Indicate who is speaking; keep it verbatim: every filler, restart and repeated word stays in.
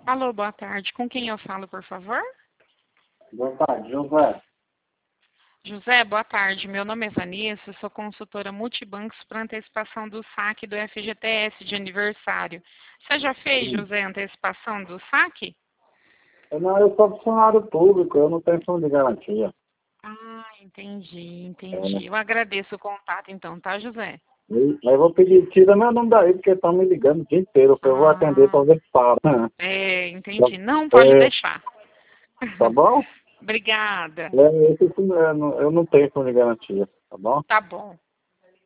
Speaker 1: Alô, boa tarde. Com quem eu falo, por favor?
Speaker 2: Boa tarde, José.
Speaker 1: José, boa tarde. Meu nome é Vanessa, sou consultora multibancos para antecipação do saque do F G T S de aniversário. Você já fez,
Speaker 2: Sim.
Speaker 1: José, antecipação do saque?
Speaker 2: Eu, não, eu sou funcionário público, eu não tenho fundo de garantia.
Speaker 1: Ah, entendi,
Speaker 2: É, né?
Speaker 1: entendi. Eu agradeço o contato então, tá, José?
Speaker 2: E- Aí eu vou pedir, tira meu nome daí, porque estão me ligando o dia inteiro, que eu vou atender
Speaker 1: Ah,
Speaker 2: para ver se para.
Speaker 1: é, entendi. Não, pode
Speaker 2: É,
Speaker 1: deixar.
Speaker 2: tá bom?
Speaker 1: Obrigada.
Speaker 2: É, esse, sim, é, não- eu não tenho fundo de garantia, tá bom?
Speaker 1: Tá bom.